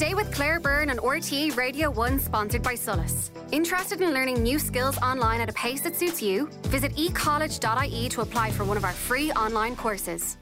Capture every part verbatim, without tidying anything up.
Today with Claire Byrne on R T E Radio one, sponsored by Solus. Interested in learning new skills online at a pace that suits you? Visit e college dot I E to apply for one of our free online courses.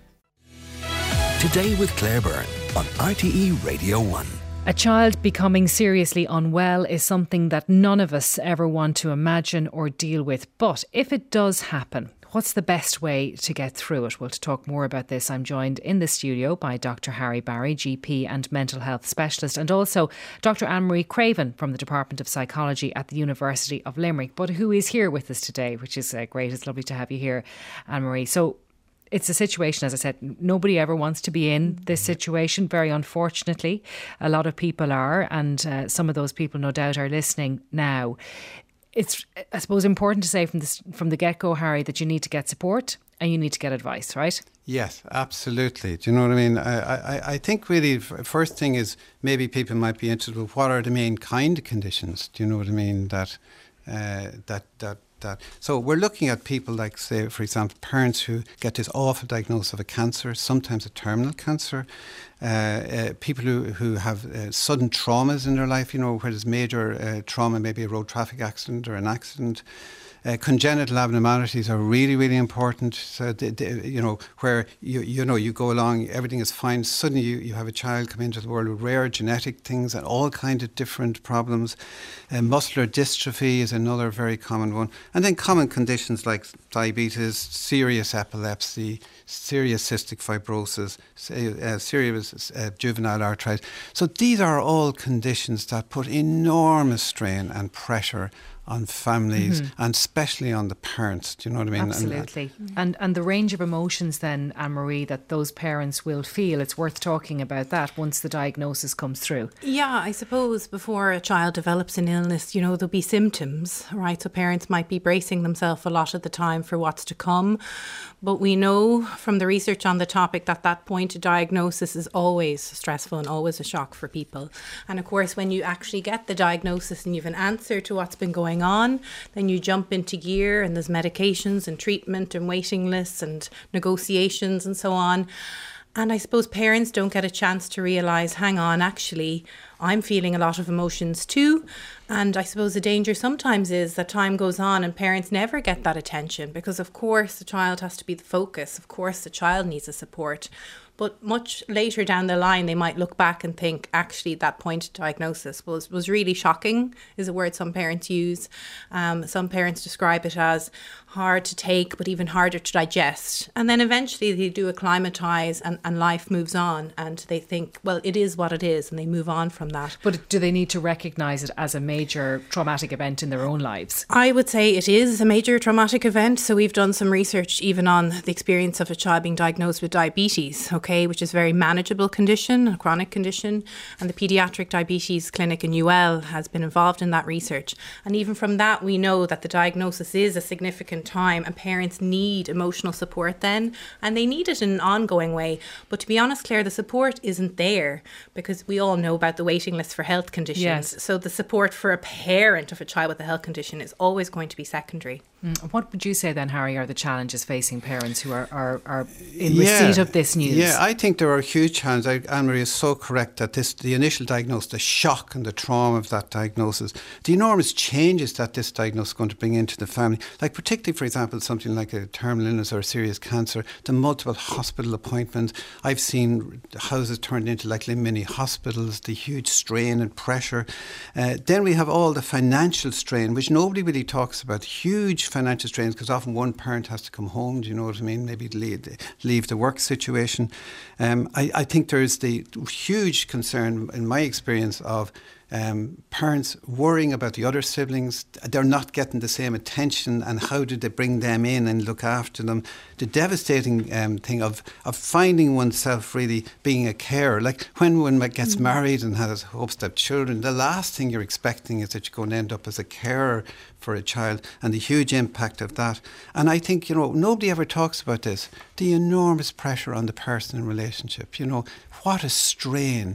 Today with Claire Byrne on R T E Radio one. A child becoming seriously unwell is something that none of us ever want to imagine or deal with. But if it does happen, what's the best way to get through it? Well, to talk more about this, I'm joined in the studio by Doctor Harry Barry, G P and mental health specialist, and also Doctor Anne-Marie Craven from the Department of Psychology at the University of Limerick, but who is here with us today, which is uh, great. It's lovely to have you here, Anne-Marie. So it's a situation, as I said, nobody ever wants to be in this situation, very unfortunately. A lot of people are, and uh, some of those people no doubt are listening now. It's, I suppose, important to say from this, from the get-go, Harry, that you need to get support and you need to get advice, right? Yes, absolutely. Do you know what I mean? I, I, I think really f- first thing is maybe people might be interested in what are the main kind of conditions, do you know what I mean, that uh, that that That. So we're looking at people like, say, for example, parents who get this awful diagnosis of a cancer, sometimes a terminal cancer, uh, uh, people who, who have uh, sudden traumas in their life, you know, where there's major uh, trauma, maybe a road traffic accident or an accident. Uh, congenital abnormalities are really, really important. So, they, they, you know, where you you know you go along, everything is fine. Suddenly, you, you have a child come into the world with rare genetic things and all kinds of different problems. Uh, muscular dystrophy is another very common one, and then common conditions like diabetes, serious epilepsy, serious cystic fibrosis, uh, serious uh, juvenile arthritis. So these are all conditions that put enormous strain and pressure on families, mm-hmm. and especially on the parents. Do you know what I mean? Absolutely. And, and and the range of emotions then, Anne-Marie, that those parents will feel, it's worth talking about that once the diagnosis comes through. Yeah, I suppose before a child develops an illness, you know, there'll be symptoms, right? So parents might be bracing themselves a lot of the time for what's to come. But we know from the research on the topic that that point of diagnosis is always stressful and always a shock for people. And of course, when you actually get the diagnosis and you have an answer to what's been going on, then you jump into gear and there's medications and treatment and waiting lists and negotiations and so on. And I suppose parents don't get a chance to realise, hang on, actually, I'm feeling a lot of emotions too. And I suppose the danger sometimes is that time goes on and parents never get that attention because, of course, the child has to be the focus. Of course, the child needs the support. But much later down the line, they might look back and think, actually, that point of diagnosis was, was really shocking, is a word some parents use. Um, some parents describe it as hard to take, but even harder to digest. And then eventually they do acclimatise and, and life moves on and they think, well, it is what it is, and they move on from that. But do they need to recognise it as a major traumatic event in their own lives? I would say it is a major traumatic event. So we've done some research even on the experience of a child being diagnosed with diabetes, okay, which is a very manageable condition, a chronic condition. And the Paediatric Diabetes Clinic in U L has been involved in that research. And even from that, we know that the diagnosis is a significant time and parents need emotional support then, and they need it in an ongoing way. But to be honest, Claire, the support isn't there because we all know about the waiting list for health conditions. Yes. So the support for a parent of a child with a health condition is always going to be secondary. Mm. What would you say then, Harry, are the challenges facing parents who are, are, are in yeah, receipt of this news? Yeah, I think there are huge challenges. Anne-Marie is so correct that this, the initial diagnosis, the shock and the trauma of that diagnosis, the enormous changes that this diagnosis is going to bring into the family, like particularly, for example, something like a terminal illness or a serious cancer, the multiple hospital appointments. I've seen houses turned into like little mini hospitals, the huge strain and pressure. Uh, then we have all the financial strain, which nobody really talks about, huge financial strains, because often one parent has to come home, do you know what I mean, maybe leave, leave the work situation. Um, I, I think there's the huge concern, in my experience, of Um, parents worrying about the other siblings. They're not getting the same attention, and how do they bring them in and look after them? The devastating um, thing of, of finding oneself really being a carer. Like when one gets mm. married and has hopes to have children, the last thing you're expecting is that you're going to end up as a carer for a child, and the huge impact of that. And I think, you know, nobody ever talks about this, the enormous pressure on the person in relationship. You know, what a strain.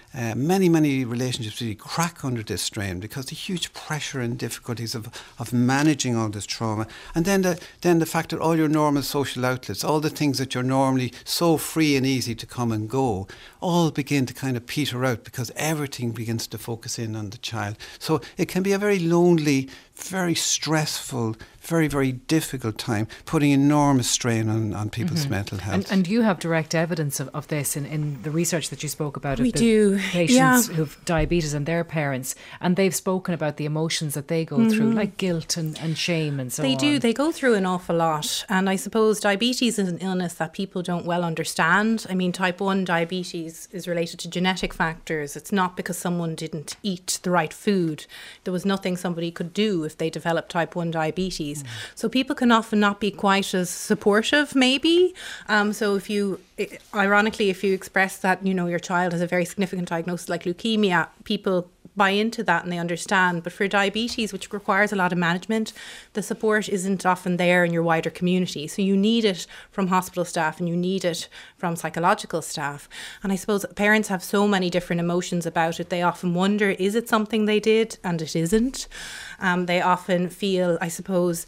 uh, many, many relationships really crack under this strain because the huge pressure and difficulties of, of managing all this trauma. And then the, then the fact that all your normal social outlets, all the things that you're normally so free and easy to come and go, all begin to kind of peter out because everything begins to focus in on the child. So it can be a very lonely, very stressful, very, very difficult time, putting enormous strain on, on people's mm-hmm. mental health. And, and you have direct evidence of, of this in, in the research that you spoke about. We of the do. Patients yeah. who've diabetes and their parents, and they've spoken about the emotions that they go mm-hmm. through, like guilt and, and shame and so they on. They do. They go through an awful lot. And I suppose diabetes is an illness that people don't well understand. I mean, type one diabetes is related to genetic factors. It's not because someone didn't eat the right food. There was nothing somebody could do if they developed type one diabetes. Mm. So people can often not be quite as supportive, maybe. Um, so if you, ironically, if you express that, you know, your child has a very significant diagnosis like leukemia, people buy into that and they understand. But for diabetes, which requires a lot of management, the support isn't often there in your wider community. So you need it from hospital staff and you need it from psychological staff. And I suppose parents have so many different emotions about it. They often wonder, is it something they did? And it isn't. Um, they often feel, I suppose,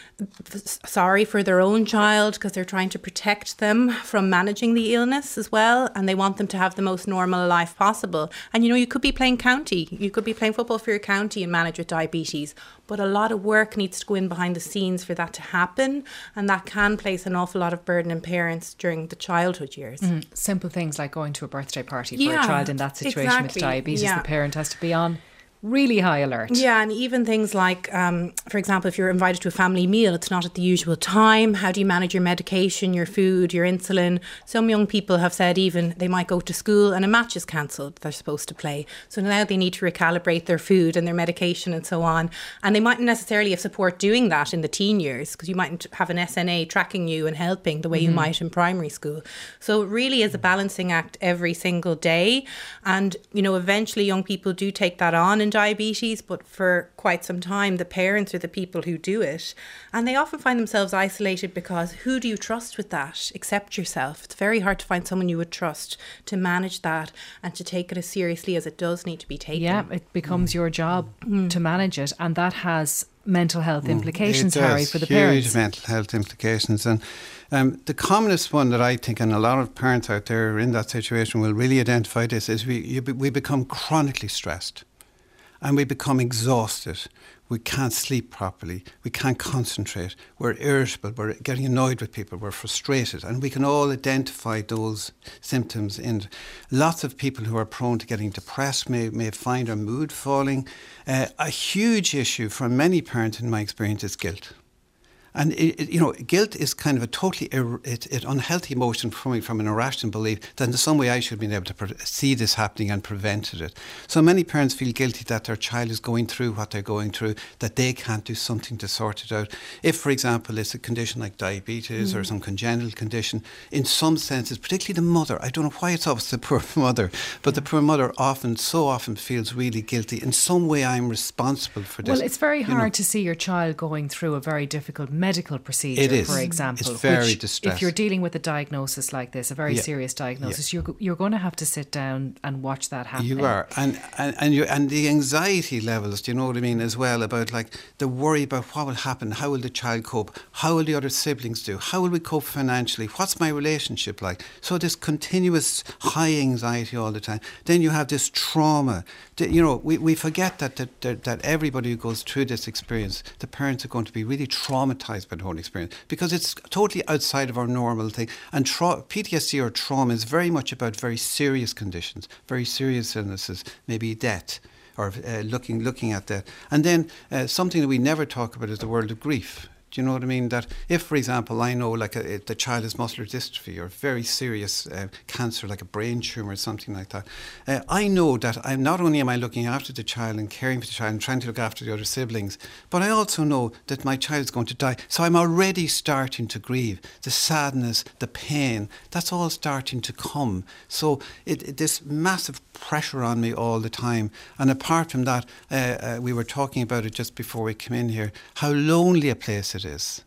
sorry for their own child because they're trying to protect them from managing the illness as well, and they want them to have the most normal life possible. And you know, you could be playing county, you could be playing football for your county and manage with diabetes, but a lot of work needs to go in behind the scenes for that to happen, and that can place an awful lot of burden on parents during the childhood years. Mm, simple things like going to a birthday party for yeah, a child in that situation exactly. with diabetes, yeah. the parent has to be on really high alert. Yeah, and even things like, um, for example, if you're invited to a family meal, it's not at the usual time. How do you manage your medication, your food, your insulin? Some young people have said even they might go to school and a match is cancelled they're supposed to play. So now they need to recalibrate their food and their medication and so on. And they mightn't necessarily have support doing that in the teen years because you mightn't have an S N A tracking you and helping the way mm-hmm. you might in primary school. So it really is a balancing act every single day. And, you know, eventually young people do take that on in diabetes, but for quite some time the parents are the people who do it, and they often find themselves isolated because who do you trust with that except yourself? It's very hard to find someone you would trust to manage that and to take it as seriously as it does need to be taken. Yeah, it becomes mm. your job mm. to manage it, and that has mental health implications, mm, Harry, for the huge parents. Huge mental health implications. And um, the commonest one that I think, and a lot of parents out there in that situation will really identify this, is we, you, we become chronically stressed. And we become exhausted. We can't sleep properly. We can't concentrate. We're irritable. We're getting annoyed with people. We're frustrated. And we can all identify those symptoms. And lots of people who are prone to getting depressed may, may find their mood falling. Uh, a huge issue for many parents, in my experience, is guilt. And, it, it, you know, guilt is kind of a totally ir- it, it unhealthy emotion coming from an irrational belief that in some way I should be able to pre- see this happening and prevented it. So many parents feel guilty that their child is going through what they're going through, that they can't do something to sort it out. If, for example, it's a condition like diabetes mm. or some congenital condition, in some senses, particularly the mother, I don't know why it's always the poor mother, but the poor mother often, so often feels really guilty. In some way I'm responsible for this. Well, it's very hard you know. to see your child going through a very difficult medical procedure, it is. for example. It's very which, distressing. if you're dealing with a diagnosis like this, a very yeah. serious diagnosis, yeah. you're you're going to have to sit down and watch that happen. You are, and and and, you, and the anxiety levels. Do you know what I mean? As well, about like the worry about what will happen, how will the child cope, how will the other siblings do, how will we cope financially, what's my relationship like? So this continuous high anxiety all the time. Then you have this trauma. You know, we, we forget that, that that that everybody who goes through this experience, the parents are going to be really traumatized by the whole experience because it's totally outside of our normal thing. And tra- P T S D or trauma is very much about very serious conditions, very serious illnesses, maybe death, or uh, looking looking at that. And then uh, something that we never talk about is the world of grief. Do you know what I mean? That if, for example, I know like a, the child has muscular dystrophy or very serious uh, cancer, like a brain tumour or something like that, uh, I know that I'm not only am I looking after the child and caring for the child and trying to look after the other siblings, but I also know that my child is going to die. So I'm already starting to grieve. The sadness, the pain, that's all starting to come. So it, it, this massive pressure on me all the time. And apart from that, uh, uh, we were talking about it just before we came in here, how lonely a place it is.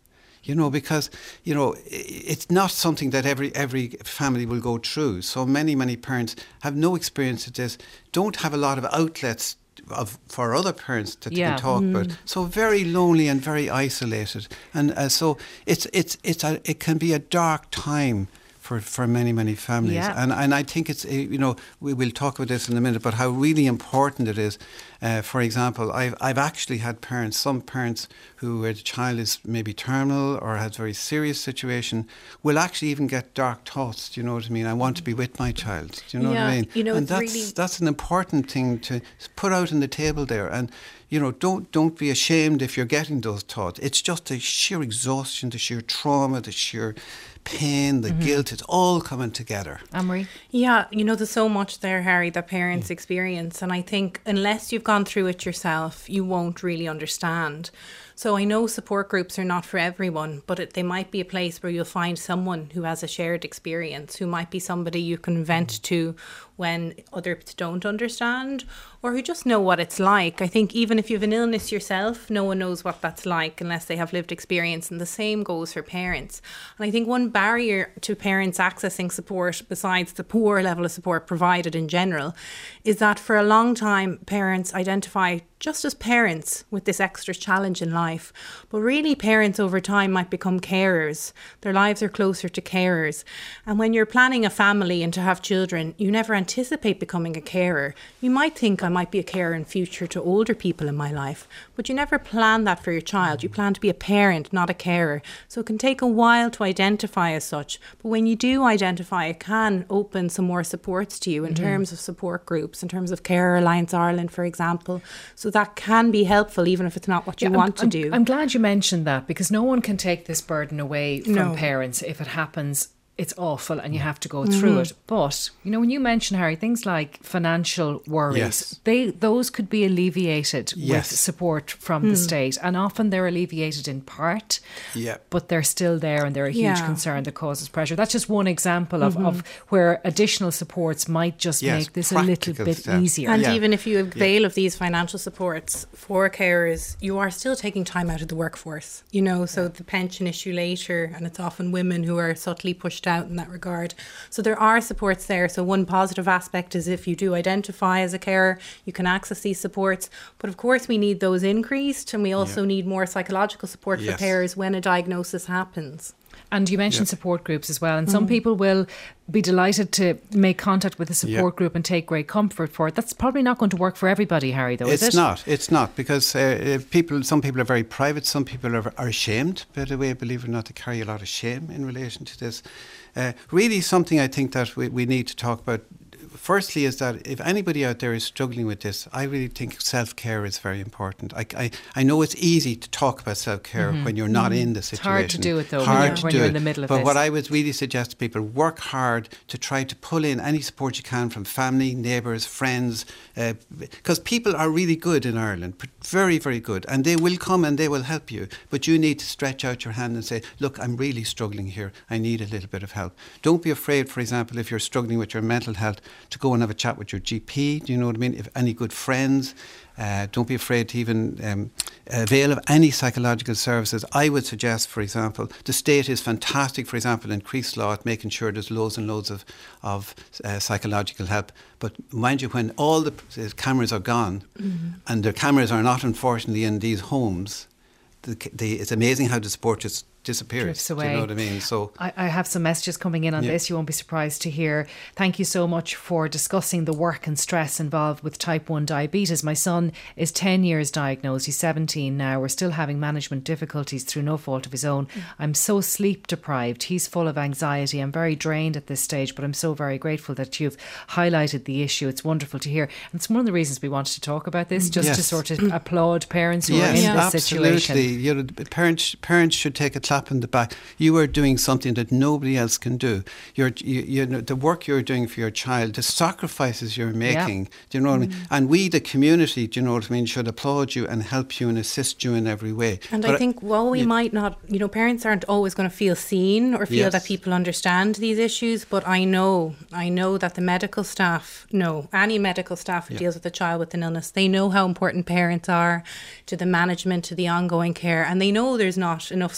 you know, because, you know, it's not something that every every family will go through. So many, many parents have no experience of this, don't have a lot of outlets of for other parents that yeah. they can talk mm. about. So very lonely and very isolated. And uh, so it's it's it's a, it can be a dark time for, for many, many families. Yeah. And and I think it's, you know, we will talk about this in a minute, but how really important it is. Uh, for example, I've, I've actually had parents, some parents who, where the child is maybe terminal or has a very serious situation, will actually even get dark thoughts, do you know what I mean? I want to be with my child, do you know yeah, what I mean? You know, and that's, really that's an important thing to put out on the table there. And, you know, don't don't be ashamed if you're getting those thoughts. It's just the sheer exhaustion, the sheer trauma, the sheer pain, the mm-hmm. guilt, it's all coming together. Anne-Marie? Yeah, you know, there's so much there, Harry, that parents yeah. experience. And I think unless you've gone through it yourself, you won't really understand. So I know support groups are not for everyone, but it, they might be a place where you'll find someone who has a shared experience, who might be somebody you can vent to when others don't understand, or who just know what it's like. I think even if you have an illness yourself, no one knows what that's like unless they have lived experience, and the same goes for parents. And I think one barrier to parents accessing support, besides the poor level of support provided in general, is that for a long time parents identify just as parents with this extra challenge in life. But really parents over time might become carers. Their lives are closer to carers. And when you're planning a family and to have children, you never anticipate becoming a carer. You might think I might be a carer in future to older people in my life, but you never plan that for your child. You plan to be a parent, not a carer. So it can take a while to identify as such. But when you do identify, it can open some more supports to you in mm-hmm. terms of support groups, in terms of Carer Alliance Ireland, for example. So that can be helpful, even if it's not what you yeah, want I'm, to I'm, do. I'm glad you mentioned that, because no one can take this burden away from no. parents. If it happens, it's awful and you have to go through mm-hmm. it. But, you know, when you mention, Harry, things like financial worries, yes. they those could be alleviated yes. with support from mm. the state. And often they're alleviated in part, yeah. but they're still there and they're a huge yeah. concern that causes pressure. That's just one example of, mm-hmm. of where additional supports might just yes, make this a little bit stuff. easier. And yeah. even if you avail yeah. of these financial supports for carers, you are still taking time out of the workforce, you know, so yeah. the pension issue later, and it's often women who are subtly pushed out in that regard. So there are supports there. So one positive aspect is if you do identify as a carer, you can access these supports. But of course we need those increased, and we also yeah. need more psychological support yes. for carers when a diagnosis happens. And you mentioned yep. support groups as well. And mm. some Mm-hmm. people will be delighted to make contact with a support yep. group and take great comfort for it. That's probably not going to work for everybody, Harry, though, it's is it? It's not. It's not, because uh, people. some people are very private. Some people are, are ashamed, by the way, believe it or not, they carry a lot of shame in relation to this. Uh, really something I think that we, we need to talk about. Firstly is that if anybody out there is struggling with this, I really think self-care is very important. I, I, I know it's easy to talk about self-care mm-hmm. when you're not mm-hmm. in the situation. It's hard to do it though hard when you're, to when do you're it. in the middle of but this. But what I would really suggest to people, work hard to try to pull in any support you can from family, neighbours, friends, uh, because people are really good in Ireland, very, very good, and they will come and they will help you. But you need to stretch out your hand and say, look, I'm really struggling here. I need a little bit of help. Don't be afraid, for example, if you're struggling with your mental health, to go and have a chat with your G P, do you know what I mean? If any good friends, uh, don't be afraid to even um, avail of any psychological services. I would suggest, for example, the state is fantastic, for example, in Crease Law at making sure there's loads and loads of, of uh, psychological help. But mind you, when all the uh, cameras are gone, mm-hmm. and the cameras are not, unfortunately, in these homes, the, the, it's amazing how the support just disappears. Drifts away. Do you know what I mean? So I, I have some messages coming in on yeah. this. You won't be surprised to hear. Thank you so much for discussing the work and stress involved with type one diabetes. My son is ten years diagnosed. He's seventeen now. We're still having management difficulties through no fault of his own. Mm. I'm so sleep deprived. He's full of anxiety. I'm very drained at this stage, but I'm so very grateful that you've highlighted the issue. It's wonderful to hear. And it's one of the reasons we wanted to talk about this, just yes. to sort of applaud parents who yes, are in yeah. this absolutely. situation. You know, parents, parents should take a clap in the back. You are doing something that nobody else can do. You're, you, you know, the work you're doing for your child, the sacrifices you're making. Yeah. Do you know what mm. I mean? And we, the community, do you know what I mean, should applaud you and help you and assist you in every way. And but I think while we yeah. might not, you know, parents aren't always going to feel seen or feel yes. that people understand these issues. But I know, I know that the medical staff know, any medical staff who yeah. deals with a child with an illness, they know how important parents are to the management, to the ongoing care, and they know there's not enough support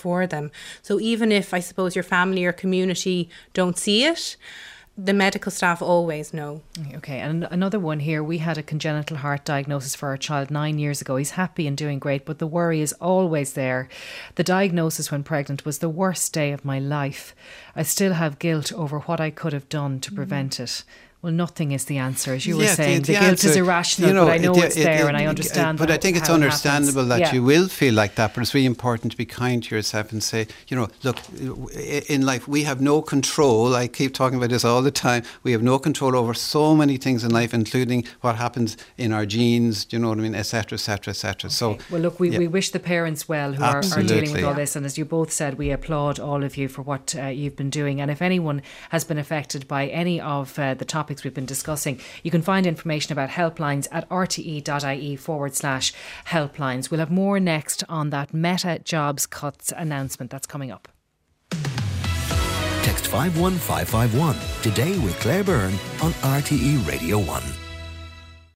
for them. So even if, I suppose, your family or community don't see it, the medical staff always know. Okay, and another one here. We had a congenital heart diagnosis for our child nine years ago. He's happy and doing great, but the worry is always there. The diagnosis when pregnant was the worst day of my life. I still have guilt over what I could have done to prevent mm. it. Well, nothing is the answer, as you yeah, were saying. The, the, the guilt answer, is irrational, you know, but I know it, it's it, there it, and I understand But how, I think it's how understandable it that yeah. you will feel like that, but it's really important to be kind to yourself and say, you know, look, in life we have no control. I keep talking about this all the time. We have no control over so many things in life, including what happens in our genes, you know what I mean, et cetera, et cetera, et cetera. Okay. So, well, look, we, yeah. we wish the parents well who are, are dealing with all yeah. this. And as you both said, we applaud all of you for what uh, you've been doing. And if anyone has been affected by any of uh, the topics we've been discussing, you can find information about helplines at rte.ie forward slash helplines. We'll have more next on that Meta jobs cuts announcement that's coming up. Text five one five five one today with Claire Byrne on R T E Radio one.